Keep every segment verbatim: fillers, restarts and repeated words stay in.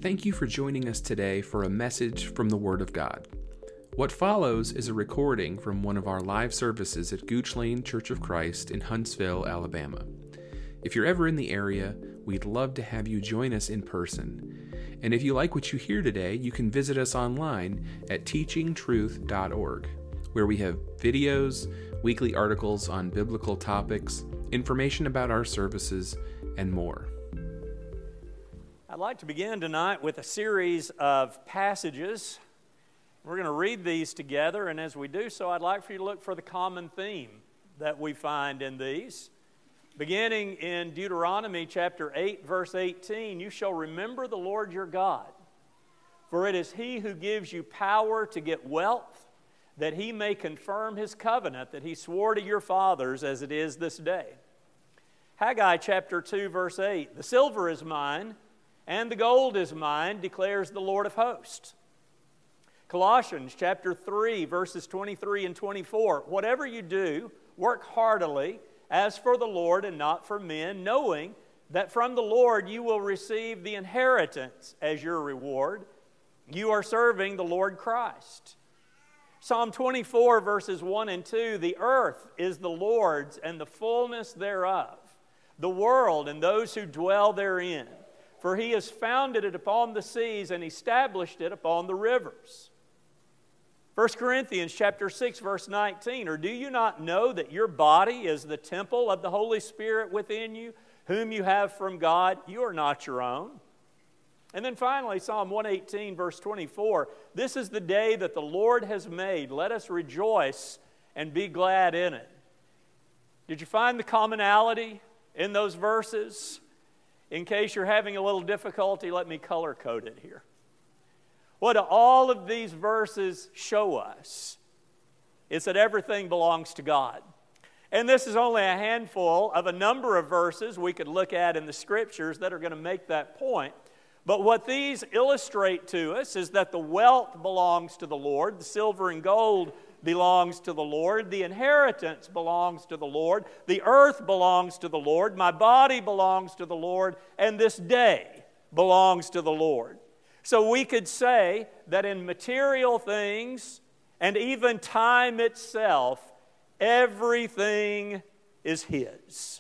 Thank you for joining us today for a message from the Word of God. What follows is a recording from one of our live services at Gooch Lane Church of Christ in Huntsville, Alabama. If you're ever in the area, we'd love to have you join us in person. And if you like what you hear today, you can visit us online at teaching truth dot org, where we have videos, weekly articles on biblical topics, information about our services, and more. I'd like to begin tonight with a series of passages. We're going to read these together, and as we do so, I'd like for you to look for the common theme that we find in these. Beginning in Deuteronomy chapter eight, verse eighteen, "You shall remember the Lord your God, for it is He who gives you power to get wealth, that He may confirm His covenant that He swore to your fathers as it is this day." Haggai chapter two, verse eight, "The silver is mine, and the gold is mine, declares the Lord of hosts." Colossians chapter three, verses twenty-three and twenty-four, "Whatever you do, work heartily, as for the Lord and not for men, knowing that from the Lord you will receive the inheritance as your reward. You are serving the Lord Christ." Psalm twenty-four, verses one and two, "The earth is the Lord's and the fullness thereof, the world and those who dwell therein. For He has founded it upon the seas and established it upon the rivers." First Corinthians chapter six, verse nineteen, "Or do you not know that your body is the temple of the Holy Spirit within you, whom you have from God? You are not your own." And then finally, Psalm one eighteen, verse twenty-four, "This is the day that the Lord has made. Let us rejoice and be glad in it." Did you find the commonality in those verses? In case you're having a little difficulty, let me color code it here. What do all of these verses show us? It's that everything belongs to God. And this is only a handful of a number of verses we could look at in the Scriptures that are going to make that point. But what these illustrate to us is that the wealth belongs to the Lord, the silver and gold belongs to the Lord, the inheritance belongs to the Lord, the earth belongs to the Lord, my body belongs to the Lord, and this day belongs to the Lord. So we could say that in material things and even time itself, everything is His.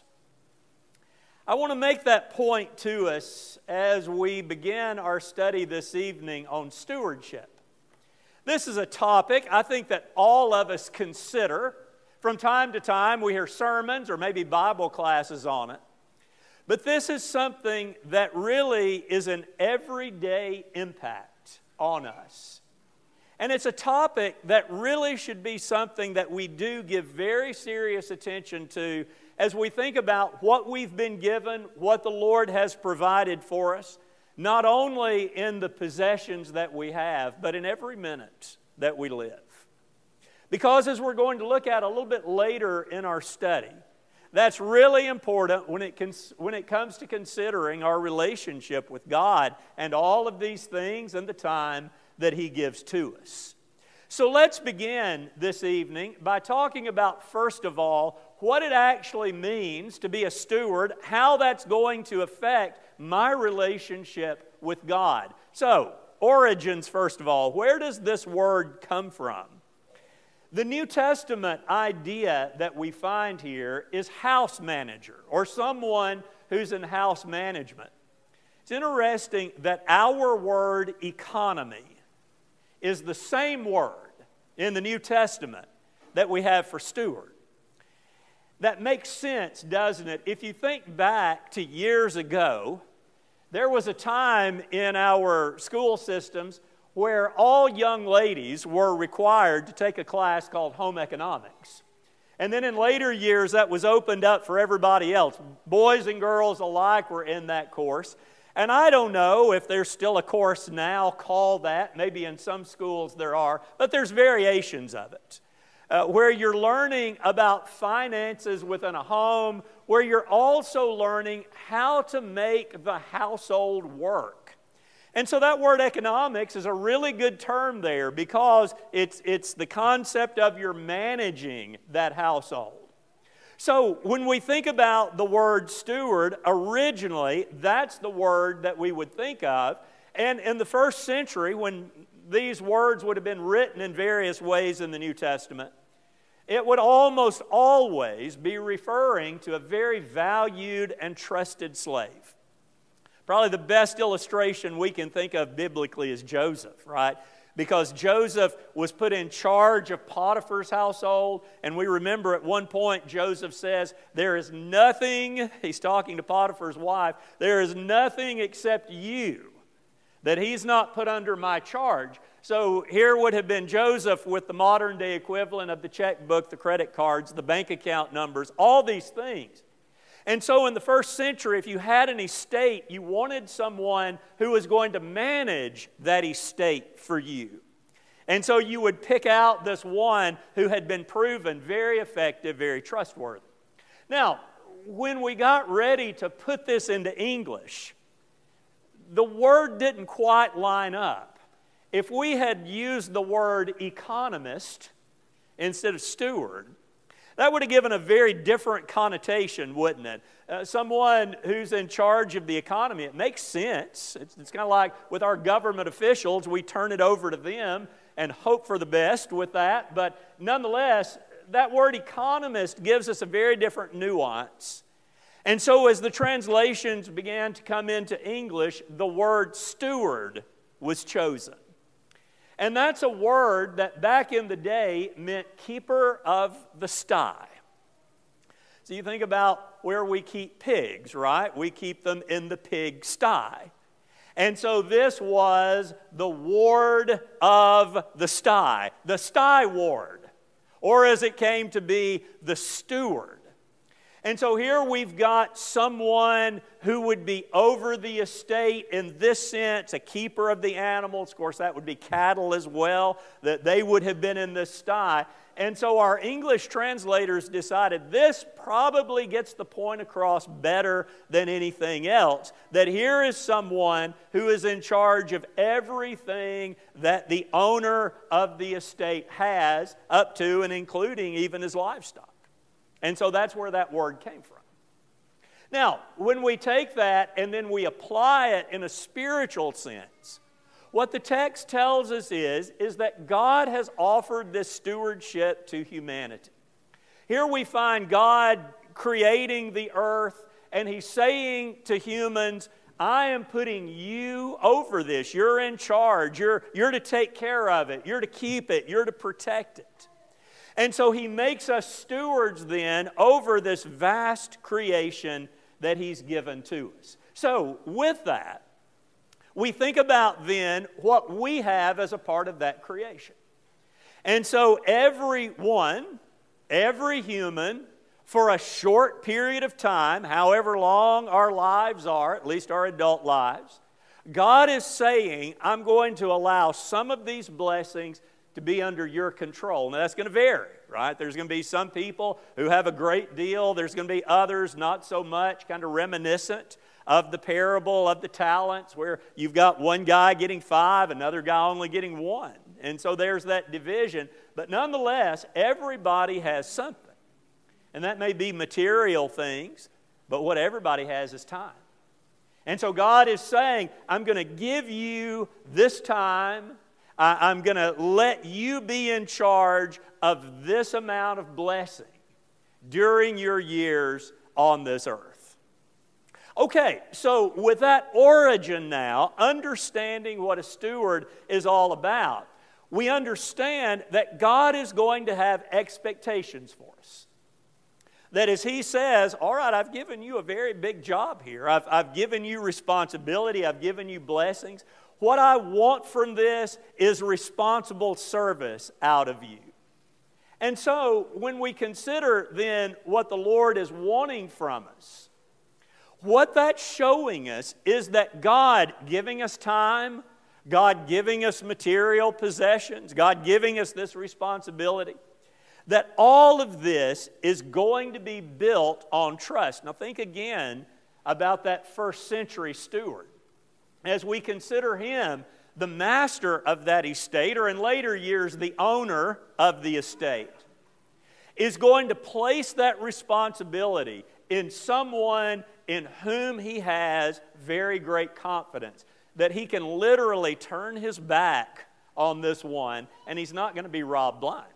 I want to make that point to us as we begin our study this evening on stewardship. This is a topic I think that all of us consider. From time to time we hear sermons or maybe Bible classes on it. But this is something that really is an everyday impact on us. And it's a topic that really should be something that we do give very serious attention to as we think about what we've been given, what the Lord has provided for us, not only in the possessions that we have, but in every minute that we live. Because as we're going to look at a little bit later in our study, that's really important when it, cons- when it comes to considering our relationship with God and all of these things and the time that He gives to us. So let's begin this evening by talking about, first of all, what it actually means to be a steward, how that's going to affect my relationship with God. So, origins, first of all. Where does this word come from? The New Testament idea that we find here is house manager, or someone who's in house management. It's interesting that our word economy is the same word in the New Testament that we have for steward. That makes sense, doesn't it? If you think back to years ago, there was a time in our school systems where all young ladies were required to take a class called home economics. And then in later years, that was opened up for everybody else. Boys and girls alike were in that course. And I don't know if there's still a course now called that. Maybe in some schools there are, but there's variations of it. Uh, where you're learning about finances within a home, where you're also learning how to make the household work. And so that word economics is a really good term there because it's, it's the concept of you're managing that household. So when we think about the word steward, originally that's the word that we would think of. And in the first century, when these words would have been written in various ways in the New Testament, it would almost always be referring to a very valued and trusted slave. Probably the best illustration we can think of biblically is Joseph, right? Because Joseph was put in charge of Potiphar's household, and we remember at one point Joseph says, there is nothing, he's talking to Potiphar's wife, there is nothing except you that he's not put under my charge. So here would have been Joseph with the modern day equivalent of the checkbook, the credit cards, the bank account numbers, all these things. And so in the first century, if you had an estate, you wanted someone who was going to manage that estate for you. And so you would pick out this one who had been proven very effective, very trustworthy. Now, when we got ready to put this into English, the word didn't quite line up. If we had used the word economist instead of steward, that would have given a very different connotation, wouldn't it? Uh, someone who's in charge of the economy, it makes sense. It's, it's kind of like with our government officials, we turn it over to them and hope for the best with that. But nonetheless, that word economist gives us a very different nuance. And so as the translations began to come into English, the word steward was chosen. And that's a word that back in the day meant keeper of the sty. So you think about where we keep pigs, right? We keep them in the pig sty. And so this was the ward of the sty, the sty ward, or as it came to be, the steward. And so here we've got someone who would be over the estate in this sense, a keeper of the animals. Of course, that would be cattle as well, that they would have been in this sty. And so our English translators decided this probably gets the point across better than anything else, that here is someone who is in charge of everything that the owner of the estate has, up to and including even his livestock. And so that's where that word came from. Now, when we take that and then we apply it in a spiritual sense, what the text tells us is, is that God has offered this stewardship to humanity. Here we find God creating the earth, and He's saying to humans, I am putting you over this. You're in charge. You're, you're to take care of it. You're to keep it. You're to protect it. And so He makes us stewards then over this vast creation that He's given to us. So with that, we think about then what we have as a part of that creation. And so everyone, every human, for a short period of time, however long our lives are, at least our adult lives, God is saying, I'm going to allow some of these blessings to be under your control. Now that's going to vary, right? There's going to be some people who have a great deal. There's going to be others not so much, kind of reminiscent of the parable of the talents, where you've got one guy getting five, another guy only getting one. And so there's that division. But nonetheless, everybody has something. And that may be material things, but what everybody has is time. And so God is saying, I'm going to give you this time. I'm going to let you be in charge of this amount of blessing during your years on this earth. Okay, so with that origin now, understanding what a steward is all about, we understand that God is going to have expectations for us. That as He says, all right, I've given you a very big job here. I've, I've given you responsibility. I've given you blessings. What I want from this is responsible service out of you. And so when we consider then what the Lord is wanting from us, what that's showing us is that God giving us time, God giving us material possessions, God giving us this responsibility, that all of this is going to be built on trust. Now think again about that first century steward. As we consider him the master of that estate, or in later years the owner of the estate, is going to place that responsibility in someone in whom he has very great confidence. that he can literally turn his back on this one and he's not going to be robbed blind.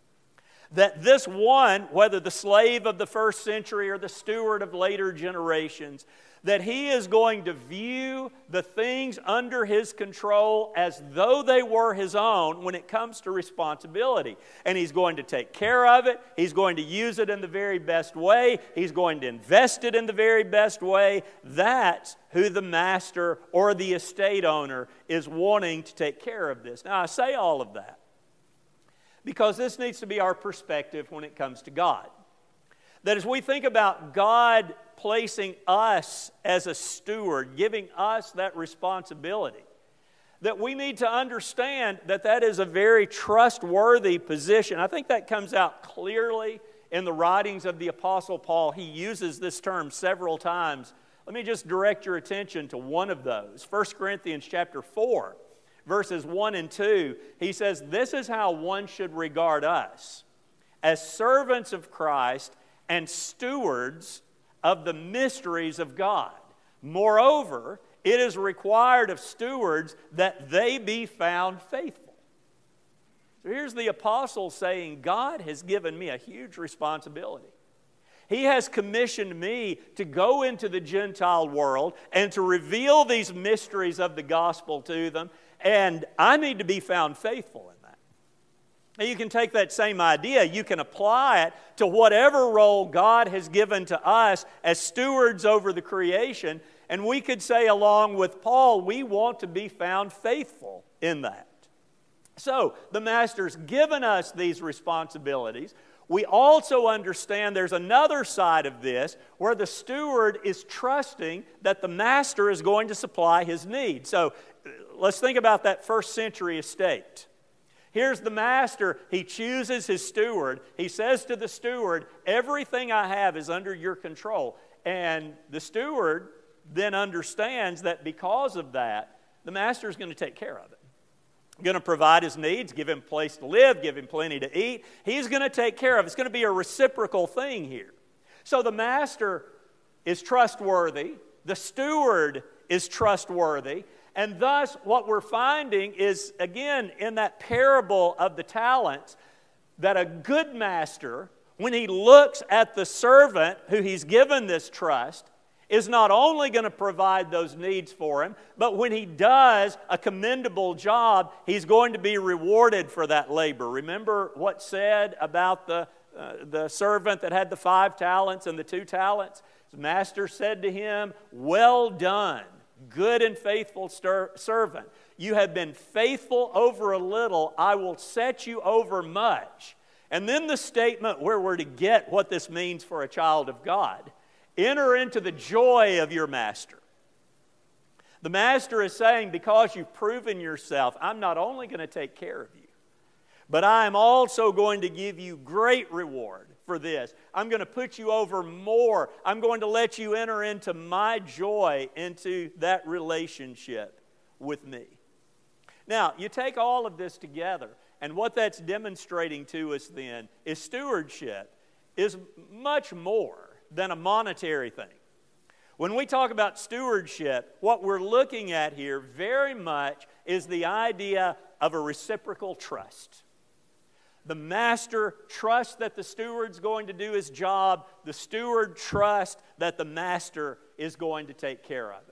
That this one, whether the slave of the first century or the steward of later generations, that he is going to view the things under his control as though they were his own when it comes to responsibility. And he's going to take care of it. He's going to use it in the very best way. He's going to invest it in the very best way. That's who the master or the estate owner is wanting to take care of this. Now, I say all of that because this needs to be our perspective when it comes to God. That as we think about God placing us as a steward, giving us that responsibility, that we need to understand that that is a very trustworthy position. I think that comes out clearly in the writings of the Apostle Paul. He uses this term several times. Let me just direct your attention to one of those. First Corinthians chapter four, verses one and two. He says, "This is how one should regard us, as servants of Christ and stewards of the mysteries of God. Moreover, it is required of stewards that they be found faithful." So here's the apostle saying, God has given me a huge responsibility. He has commissioned me to go into the Gentile world and to reveal these mysteries of the gospel to them, and I need to be found faithful in that. Now, you can take that same idea, you can apply it to whatever role God has given to us as stewards over the creation, and we could say along with Paul, we want to be found faithful in that. So, the Master's given us these responsibilities. We also understand there's another side of this where the steward is trusting that the Master is going to supply his needs. So, let's think about that first century estate. Here's the master. He chooses his steward. He says to the steward, everything I have is under your control. And the steward then understands that because of that, the master is going to take care of it. Going to provide his needs, give him a place to live, give him plenty to eat. He's going to take care of it. It's going to be a reciprocal thing here. So the master is trustworthy. The steward is trustworthy. And thus, what we're finding is, again, in that parable of the talents, that a good master, when he looks at the servant who he's given this trust, is not only going to provide those needs for him, but when he does a commendable job, he's going to be rewarded for that labor. Remember what's said about the, uh, the servant that had the five talents and the two talents? His master said to him, "Well done, good and faithful stir- servant. You have been faithful over a little, I will set you over much." And then the statement where we're to get what this means for a child of God. Enter into the joy of your master. The master is saying, because you've proven yourself, I'm not only going to take care of you, but I am also going to give you great reward for this. I'm going to put you over more. I'm going to let you enter into my joy, into that relationship with me. Now, you take all of this together, and what that's demonstrating to us then is stewardship is much more than a monetary thing. When we talk about stewardship, what we're looking at here very much is the idea of a reciprocal trust. The master trusts that the steward's going to do his job. The steward trusts that the master is going to take care of it.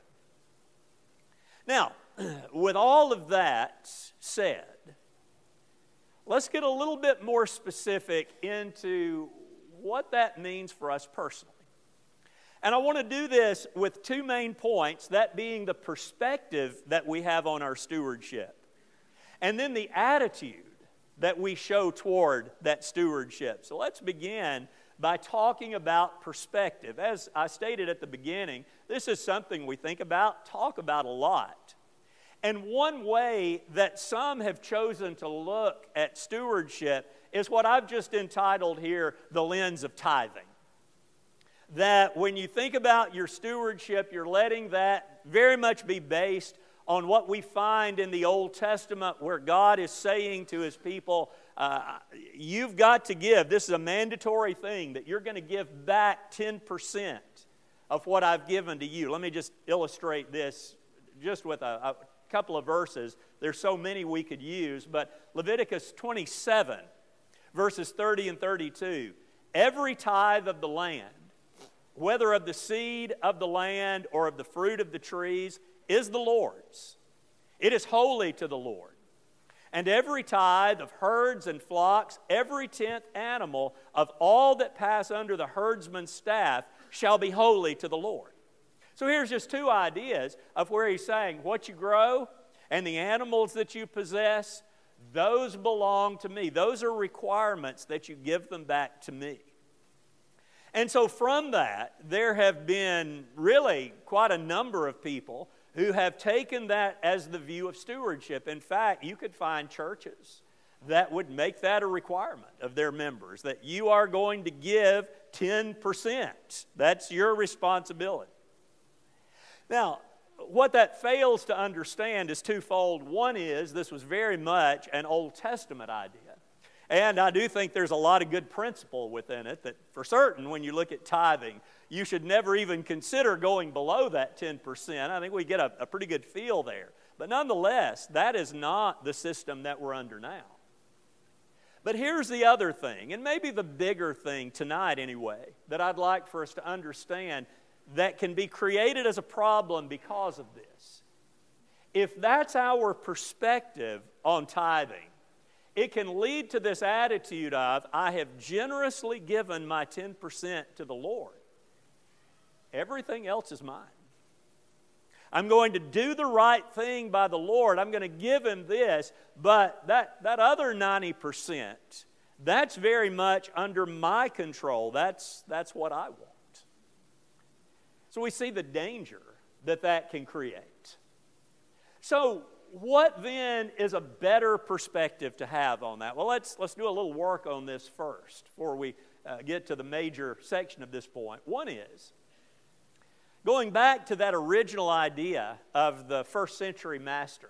Now, with all of that said, let's get a little bit more specific into what that means for us personally. And I want to do this with two main points, that being the perspective that we have on our stewardship, and then the attitude that we show toward that stewardship. So let's begin by talking about perspective. As I stated at the beginning, this is something we think about, talk about a lot. And one way that some have chosen to look at stewardship is what I've just entitled here, the lens of tithing. That when you think about your stewardship, you're letting that very much be based on what we find in the Old Testament where God is saying to His people, uh, you've got to give. This is a mandatory thing that you're going to give back ten percent of what I've given to you. Let me just illustrate this just with a, a couple of verses. There's so many we could use, but Leviticus twenty-seven, verses thirty and thirty-two. Every tithe of the land, whether of the seed of the land or of the fruit of the trees, is the Lord's. It is holy to the Lord. And every tithe of herds and flocks, every tenth animal of all that pass under the herdsman's staff shall be holy to the Lord. So here's just two ideas of where he's saying what you grow and the animals that you possess, those belong to me. Those are requirements that you give them back to me. And so from that, there have been really quite a number of people who have taken that as the view of stewardship. In fact, you could find churches that would make that a requirement of their members, that you are going to give ten percent. That's your responsibility. Now, what that fails to understand is twofold. One is this was very much an Old Testament idea. And I do think there's a lot of good principle within it that for certain when you look at tithing, you should never even consider going below that ten percent. I think we get a, a pretty good feel there. But nonetheless, that is not the system that we're under now. But here's the other thing, and maybe the bigger thing tonight anyway, that I'd like for us to understand that can be created as a problem because of this. If that's our perspective on tithing, it can lead to this attitude of, I have generously given my ten percent to the Lord. Everything else is mine. I'm going to do the right thing by the Lord. I'm going to give Him this, but that, that other ninety percent, that's very much under my control. That's, that's what I want. So we see the danger that that can create. So what then is a better perspective to have on that? Well, let's, let's do a little work on this first before we uh, get to the major section of this point. One is, going back to that original idea of the first century master,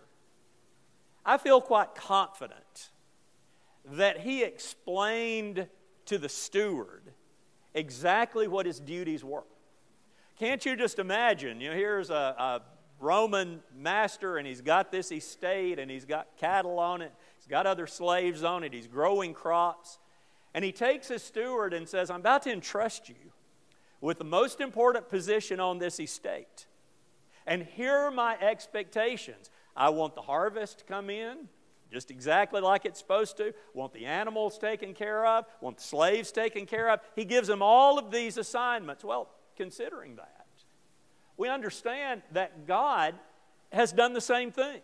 I feel quite confident that he explained to the steward exactly what his duties were. Can't you just imagine, you know, here's a, a Roman master, and he's got this estate, and he's got cattle on it, he's got other slaves on it, he's growing crops, and he takes his steward and says, I'm about to entrust you with the most important position on this estate. And here are my expectations. I want the harvest to come in just exactly like it's supposed to, want the animals taken care of, want the slaves taken care of. He gives them all of these assignments. Well, considering that, we understand that God has done the same thing.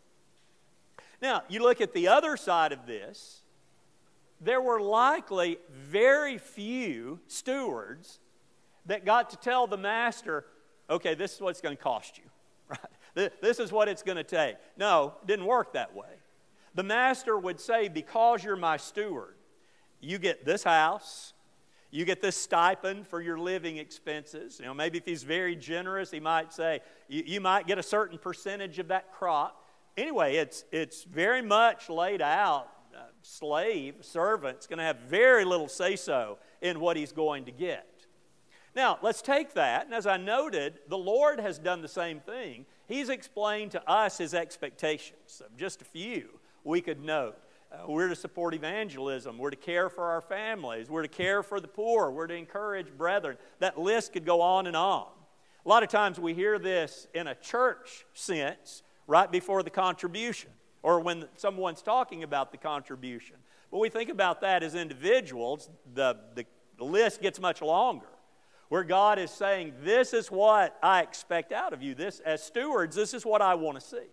Now, you look at the other side of this, there were likely very few stewards that got to tell the master, okay, this is what it's going to cost you. Right? This is what it's going to take. No, it didn't work that way. The master would say, because you're my steward, you get this house, you get this stipend for your living expenses. You know, maybe if he's very generous, he might say, you, you might get a certain percentage of that crop. Anyway, it's, it's very much laid out. Uh, slave, servant's going to have very little say-so in what he's going to get. Now, let's take that, and as I noted, the Lord has done the same thing. He's explained to us His expectations. Just a few we could note. Uh, we're to support evangelism. We're to care for our families. We're to care for the poor. We're to encourage brethren. That list could go on and on. A lot of times we hear this in a church sense right before the contribution or when someone's talking about the contribution. But we think about that as individuals, the, the, the list gets much longer, where God is saying, this is what I expect out of you. This, as stewards, this is what I want to see.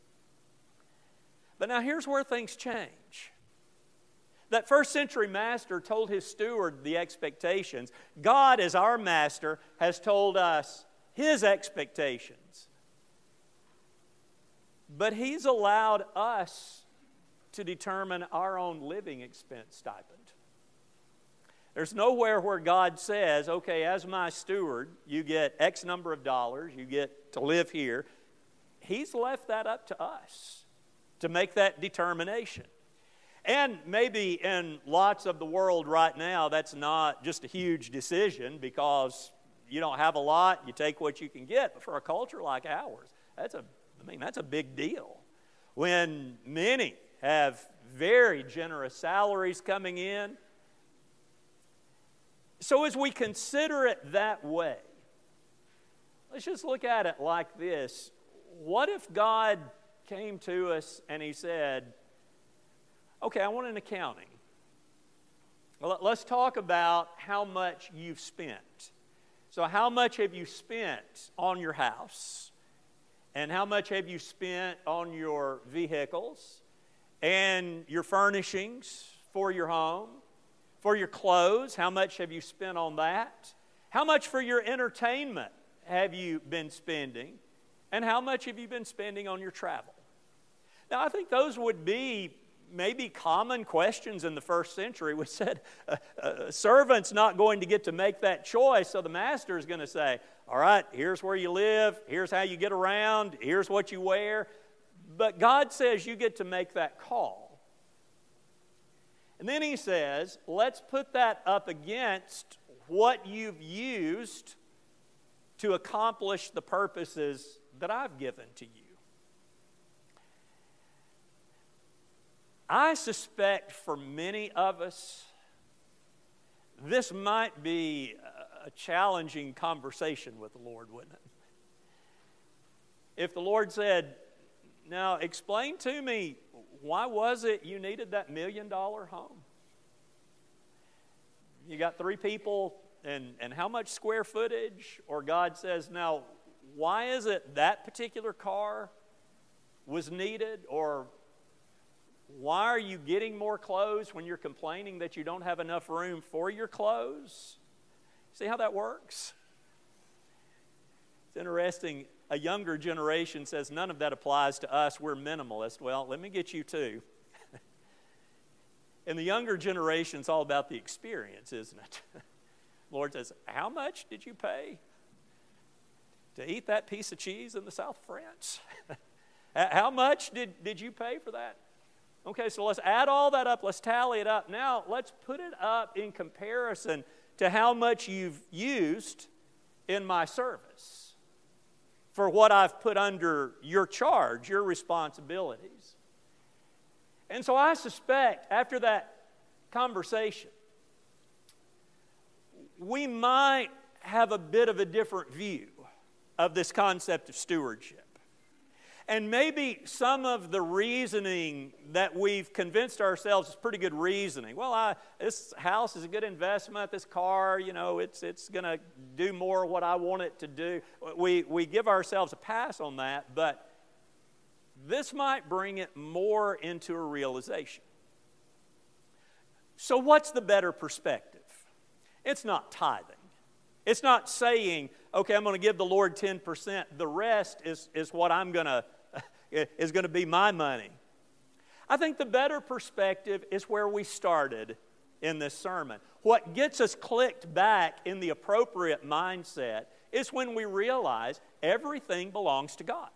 But now here's where things change. That first century master told his steward the expectations. God, as our master, has told us His expectations. But He's allowed us to determine our own living expense stipend. There's nowhere where God says, okay, as my steward, you get X number of dollars, you get to live here. He's left that up to us to make that determination. And maybe in lots of the world right now, that's not just a huge decision because you don't have a lot, you take what you can get. But for a culture like ours, that's a, I mean, that's a big deal. When many have very generous salaries coming in. So as we consider it that way, let's just look at it like this. What if God came to us and He said, okay, I want an accounting. Well, let's talk about how much you've spent. So how much have you spent on your house? And how much have you spent on your vehicles? And your furnishings for your home? For your clothes, how much have you spent on that? How much for your entertainment have you been spending? And how much have you been spending on your travel? Now, I think those would be maybe common questions in the first century. We said a, a servant's not going to get to make that choice, so the master is going to say, all right, here's where you live, here's how you get around, here's what you wear. But God says you get to make that call. And then He says, let's put that up against what you've used to accomplish the purposes that I've given to you. I suspect for many of us, this might be a challenging conversation with the Lord, wouldn't it? If the Lord said, now explain to me, why was it you needed that million dollar home? You got three people and, and how much square footage? Or God says, now, why is it that particular car was needed? Or why are you getting more clothes when you're complaining that you don't have enough room for your clothes? See how that works? It's interesting. A younger generation says none of that applies to us. We're minimalist. Well, let me get you too. In the younger generation, it's all about the experience, isn't it? The Lord says, how much did you pay to eat that piece of cheese in the south of France? How much did, did you pay for that? Okay, so let's add all that up. Let's tally it up. Now, let's put it up in comparison to how much you've used in my service for what I've put under your charge, your responsibilities. And so I suspect after that conversation, we might have a bit of a different view of this concept of stewardship. And maybe some of the reasoning that we've convinced ourselves is pretty good reasoning. Well, I, this house is a good investment. This car, you know, it's it's going to do more of what I want it to do. We, we give ourselves a pass on that, but this might bring it more into a realization. So what's the better perspective? It's not tithing. It's not saying, okay, I'm going to give the Lord ten percent. The rest is, is what I'm going to, is going to be my money. I think the better perspective is where we started in this sermon. What gets us clicked back in the appropriate mindset is when we realize everything belongs to God.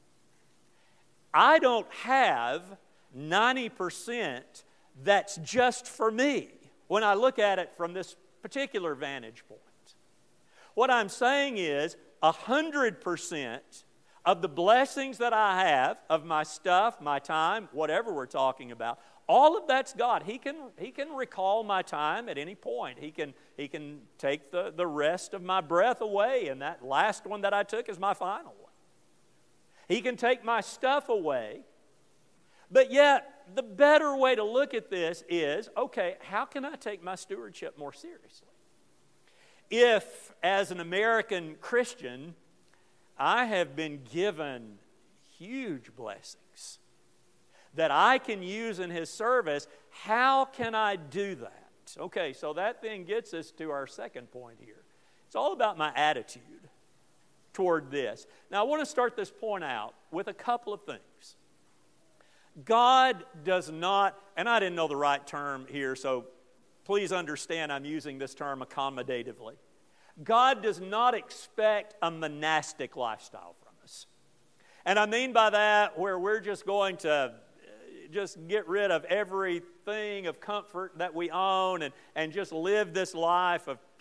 I don't have ninety percent that's just for me when I look at it from this particular vantage point. What I'm saying is one hundred percent of the blessings that I have, of my stuff, my time, whatever we're talking about, all of that's God. He can, he can recall my time at any point. He can, he can take the, the rest of my breath away, and that last one that I took is my final one. He can take my stuff away. But yet, the better way to look at this is, okay, how can I take my stewardship more seriously? If, as an American Christian, I have been given huge blessings that I can use in His service, how can I do that? Okay, so that then gets us to our second point here. It's all about my attitude toward this. Now, I want to start this point out with a couple of things. God does not, and I didn't know the right term here, so please understand I'm using this term accommodatively. God does not expect a monastic lifestyle from us. And I mean by that where we're just going to just get rid of everything of comfort that we own and, and just live this life of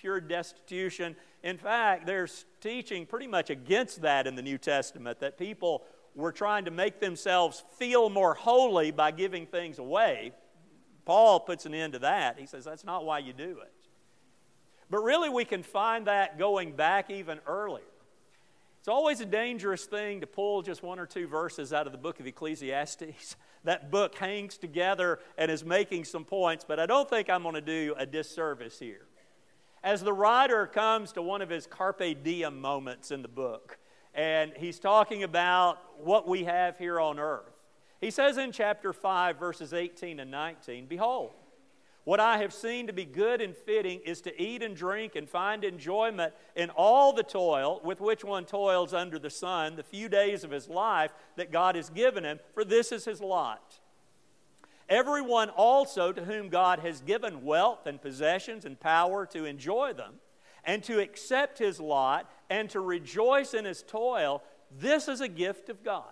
pure destitution. In fact, there's teaching pretty much against that in the New Testament, that people were trying to make themselves feel more holy by giving things away. Paul puts an end to that. He says that's not why you do it. But really we can find that going back even earlier. It's always a dangerous thing to pull just one or two verses out of the book of Ecclesiastes. That book hangs together and is making some points, but I don't think I'm going to do a disservice here. As the writer comes to one of his carpe diem moments in the book, and he's talking about what we have here on earth, he says in chapter five, verses eighteen and nineteen, "Behold, what I have seen to be good and fitting is to eat and drink and find enjoyment in all the toil with which one toils under the sun, the few days of his life that God has given him, for this is his lot. Everyone also to whom God has given wealth and possessions and power to enjoy them, and to accept his lot and to rejoice in his toil, this is a gift of God."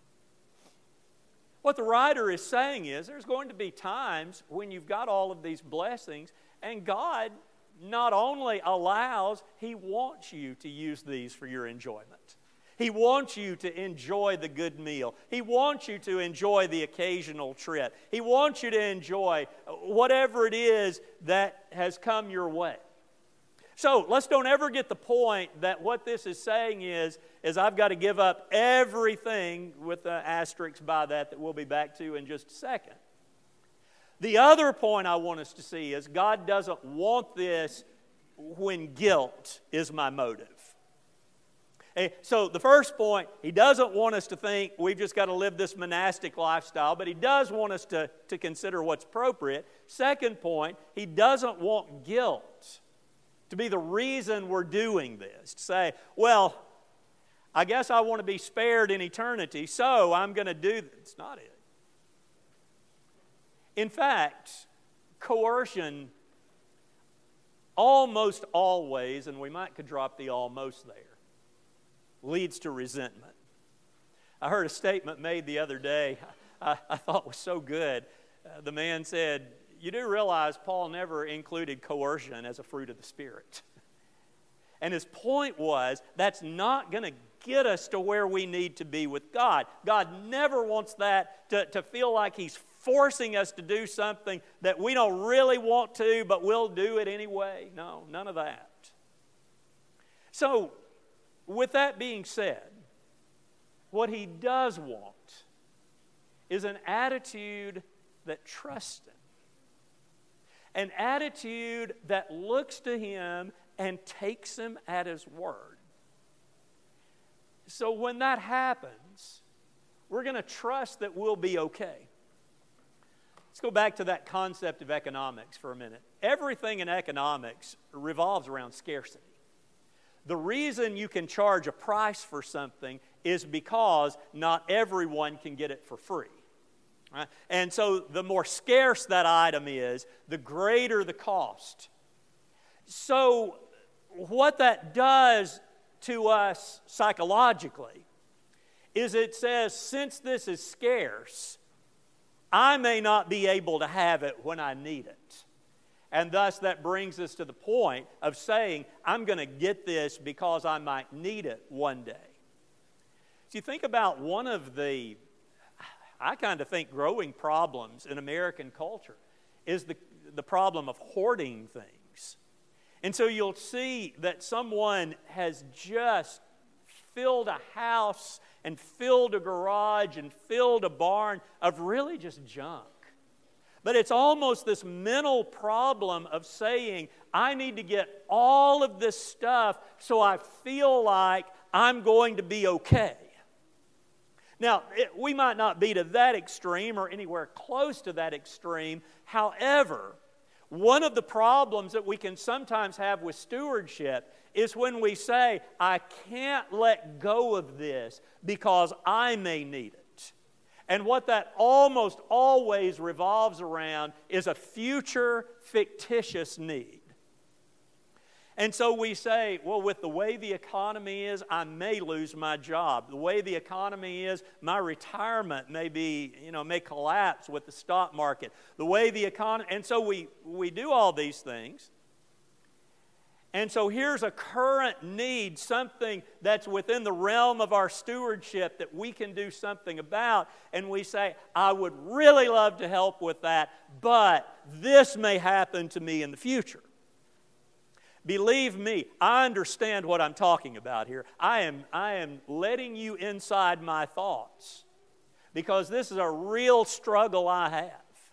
What the writer is saying is there's going to be times when you've got all of these blessings, and God not only allows, He wants you to use these for your enjoyment. He wants you to enjoy the good meal. He wants you to enjoy the occasional trip. He wants you to enjoy whatever it is that has come your way. So let's don't ever get the point that what this is saying is, is I've got to give up everything, with the asterisk by that that we'll be back to in just a second. The other point I want us to see is God doesn't want this when guilt is my motive. So the first point, He doesn't want us to think we've just got to live this monastic lifestyle, but He does want us to, to consider what's appropriate. Second point, He doesn't want guilt to be the reason we're doing this. To say, well, I guess I want to be spared in eternity, so I'm going to do this. It's not it. In fact, coercion almost always, and we might could drop the almost there, leads to resentment. I heard a statement made the other day I, I thought was so good. Uh, the man said, "You do realize Paul never included coercion as a fruit of the Spirit." And his point was, that's not going to get us to where we need to be with God. God never wants that to, to feel like He's forcing us to do something that we don't really want to, but we'll do it anyway. No, none of that. So, with that being said, what He does want is an attitude that trusts Him. An attitude that looks to Him and takes Him at His word. So when that happens, we're going to trust that we'll be okay. Let's go back to that concept of economics for a minute. Everything in economics revolves around scarcity. The reason you can charge a price for something is because not everyone can get it for free. Right? And so the more scarce that item is, the greater the cost. So what that does to us psychologically is it says, since this is scarce, I may not be able to have it when I need it. And thus that brings us to the point of saying, I'm going to get this because I might need it one day. So you think about one of the, I kind of think, growing problems in American culture is the, the problem of hoarding things. And so you'll see that someone has just filled a house and filled a garage and filled a barn of really just junk. But it's almost this mental problem of saying, I need to get all of this stuff so I feel like I'm going to be okay. Now, it, we might not be to that extreme or anywhere close to that extreme. However, one of the problems that we can sometimes have with stewardship is when we say, I can't let go of this because I may need it. And what that almost always revolves around is a future fictitious need. And so we say, well, with the way the economy is, I may lose my job. The way the economy is, my retirement may be, you know, may collapse with the stock market. The way the economy, and so we, we do all these things. And so here's a current need, something that's within the realm of our stewardship that we can do something about. And we say, I would really love to help with that, but this may happen to me in the future. Believe me, I understand what I'm talking about here. I am, I am letting you inside my thoughts because this is a real struggle I have.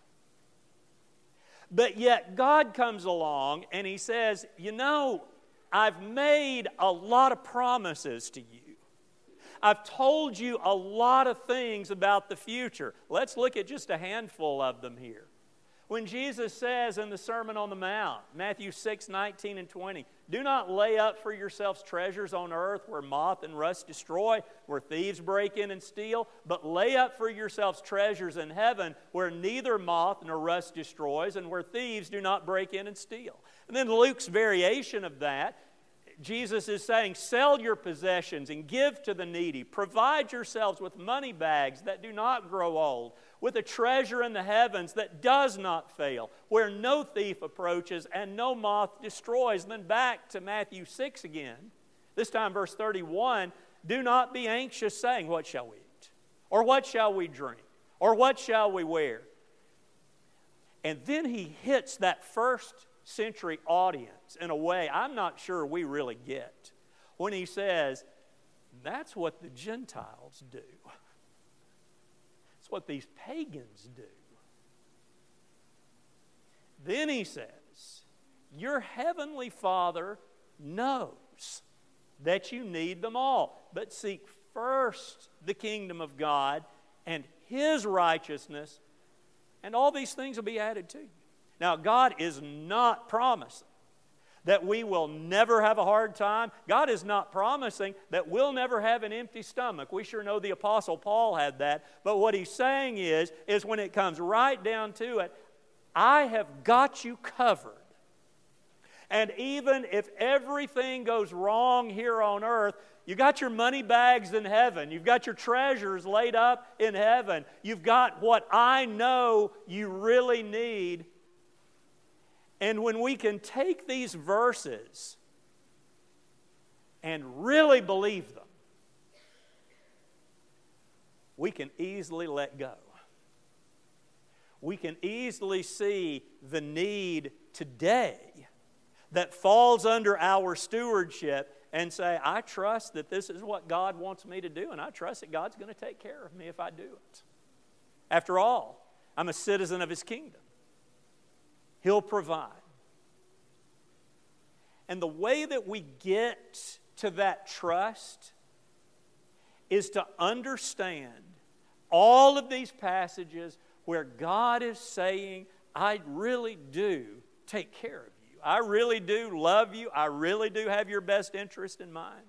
But yet God comes along and He says, you know, I've made a lot of promises to you. I've told you a lot of things about the future. Let's look at just a handful of them here. When Jesus says in the Sermon on the Mount, Matthew six, nineteen and twenty, do not lay up for yourselves treasures on earth where moth and rust destroy, where thieves break in and steal, but lay up for yourselves treasures in heaven where neither moth nor rust destroys and where thieves do not break in and steal. And then Luke's variation of that, Jesus is saying, sell your possessions and give to the needy. Provide yourselves with money bags that do not grow old, with a treasure in the heavens that does not fail, where no thief approaches and no moth destroys. And then back to Matthew six again, this time verse thirty-one, do not be anxious saying, what shall we eat? Or what shall we drink? Or what shall we wear? And then he hits that first century audience in a way I'm not sure we really get when he says, that's what the Gentiles do. It's what these pagans do. Then he says, your heavenly Father knows that you need them all, but seek first the kingdom of God and His righteousness, and all these things will be added to you. Now, God is not promising that we will never have a hard time. God is not promising that we'll never have an empty stomach. We sure know the Apostle Paul had that. But what he's saying is, is when it comes right down to it, I have got you covered. And even if everything goes wrong here on earth, you got your money bags in heaven. You've got your treasures laid up in heaven. You've got what I know you really need. And when we can take these verses and really believe them, we can easily let go. We can easily see the need today that falls under our stewardship and say, I trust that this is what God wants me to do, and I trust that God's going to take care of me if I do it. After all, I'm a citizen of His kingdom. He'll provide. And the way that we get to that trust is to understand all of these passages where God is saying, I really do take care of you. I really do love you. I really do have your best interest in mind.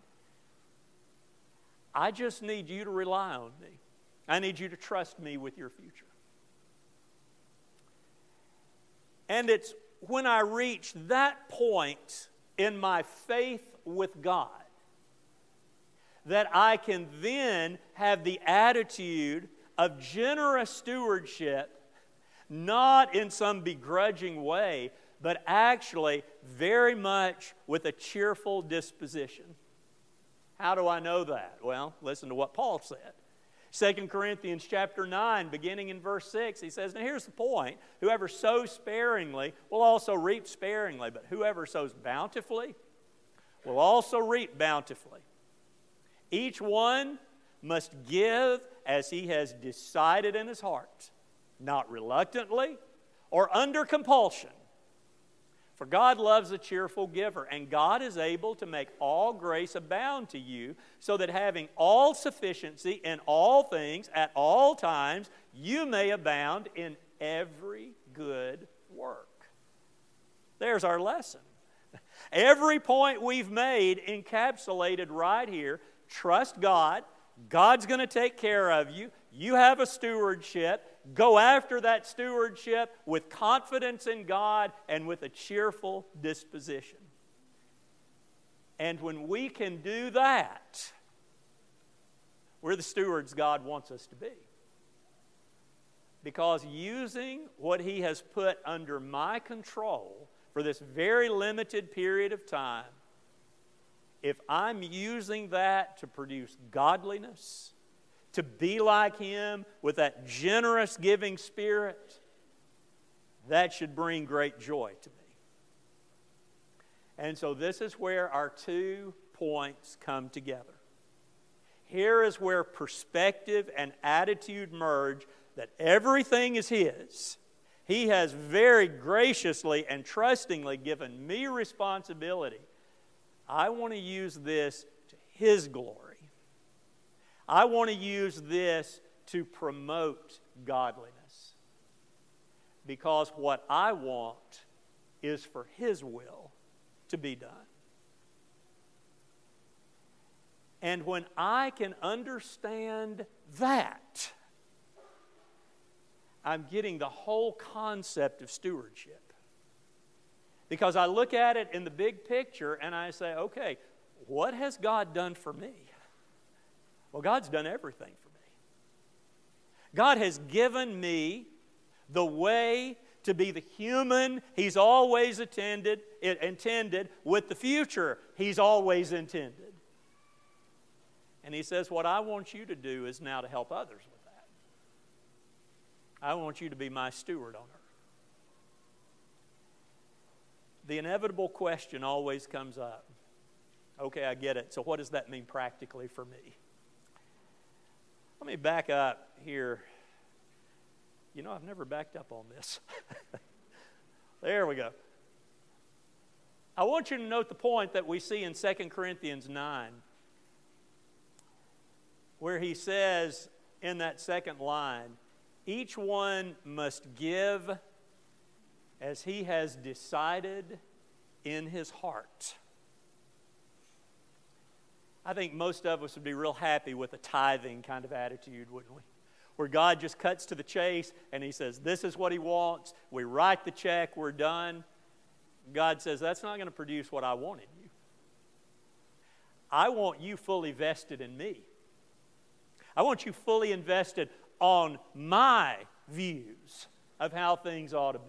I just need you to rely on me. I need you to trust me with your future. And it's when I reach that point in my faith with God that I can then have the attitude of generous stewardship, not in some begrudging way, but actually very much with a cheerful disposition. How do I know that? Well, listen to what Paul said. Second Corinthians chapter nine, beginning in verse six, he says, now here's the point. Whoever sows sparingly will also reap sparingly, but whoever sows bountifully will also reap bountifully. Each one must give as he has decided in his heart, not reluctantly or under compulsion. For God loves a cheerful giver, and God is able to make all grace abound to you, so that having all sufficiency in all things at all times, you may abound in every good work. There's our lesson. Every point we've made encapsulated right here. Trust God. God's going to take care of you. You have a stewardship. Go after that stewardship with confidence in God and with a cheerful disposition. And when we can do that, we're the stewards God wants us to be. Because using what He has put under my control for this very limited period of time, if I'm using that to produce godliness, to be like Him with that generous giving spirit, that should bring great joy to me. And so this is where our two points come together. Here is where perspective and attitude merge, that everything is His. He has very graciously and trustingly given me responsibility. I want to use this to His glory. I want to use this to promote godliness. Because what I want is for His will to be done. And when I can understand that, I'm getting the whole concept of stewardship. Because I look at it in the big picture and I say, okay, what has God done for me? Well, God's done everything for me. God has given me the way to be the human He's always attended, intended with the future He's always intended. And He says, what I want you to do is now to help others with that. I want you to be my steward on earth. The inevitable question always comes up. Okay, I get it. So what does that mean practically for me? Let me back up here. You know, I've never backed up on this. There we go. I want you to note the point that we see in Second Corinthians nine, where he says in that second line, each one must give as he has decided in his heart. I think most of us would be real happy with a tithing kind of attitude, wouldn't we? Where God just cuts to the chase and He says, this is what He wants. We write the check, we're done. God says, that's not going to produce what I want in you. I want you fully vested in me. I want you fully invested on my views of how things ought to be.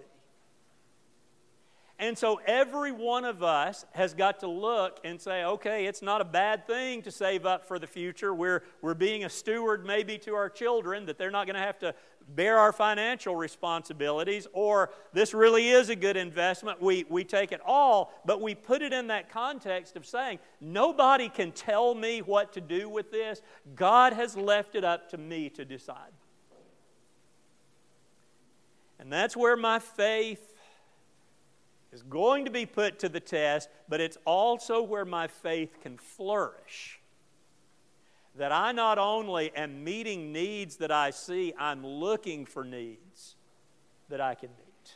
And so every one of us has got to look and say, okay, it's not a bad thing to save up for the future. We're, we're being a steward maybe to our children, that they're not going to have to bear our financial responsibilities, or this really is a good investment. We, we take it all, but we put it in that context of saying, nobody can tell me what to do with this. God has left it up to me to decide. And that's where my faith is going to be put to the test, but it's also where my faith can flourish. That I not only am meeting needs that I see, I'm looking for needs that I can meet.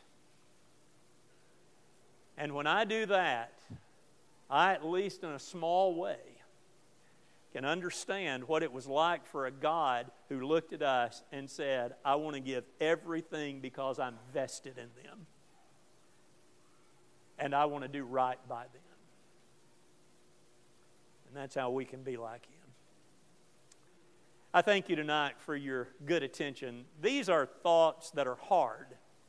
And when I do that, I, at least in a small way, can understand what it was like for a God who looked at us and said, I want to give everything because I'm vested in them. And I want to do right by them. And that's how we can be like Him. I thank you tonight for your good attention. These are thoughts that are hard.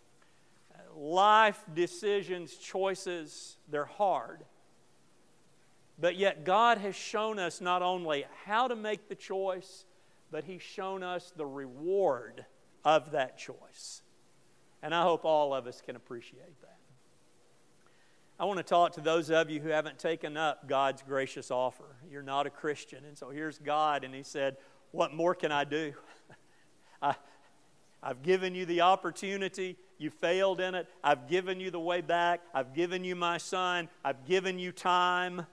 Life decisions, choices, they're hard. But yet God has shown us not only how to make the choice, but He's shown us the reward of that choice. And I hope all of us can appreciate that. I want to talk to those of you who haven't taken up God's gracious offer. You're not a Christian, and so here's God, and He said, what more can I do? I, I've given you the opportunity. You failed in it. I've given you the way back. I've given you my Son. I've given you time.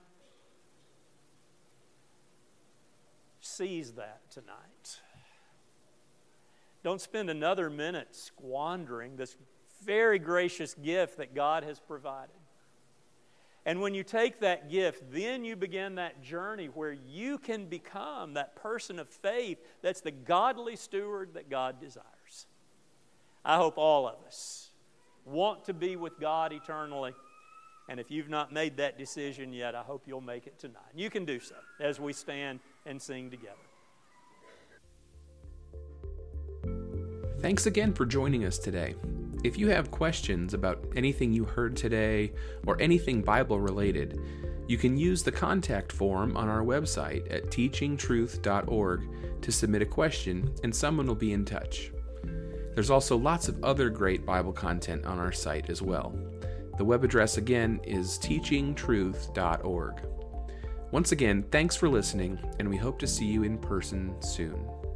Seize that tonight. Don't spend another minute squandering this very gracious gift that God has provided. And when you take that gift, then you begin that journey where you can become that person of faith that's the godly steward that God desires. I hope all of us want to be with God eternally. And if you've not made that decision yet, I hope you'll make it tonight. You can do so as we stand and sing together. Thanks again for joining us today. If you have questions about anything you heard today or anything Bible related, you can use the contact form on our website at teaching truth dot org to submit a question, and someone will be in touch. There's also lots of other great Bible content on our site as well. The web address again is teaching truth dot org. Once again, thanks for listening, and we hope to see you in person soon.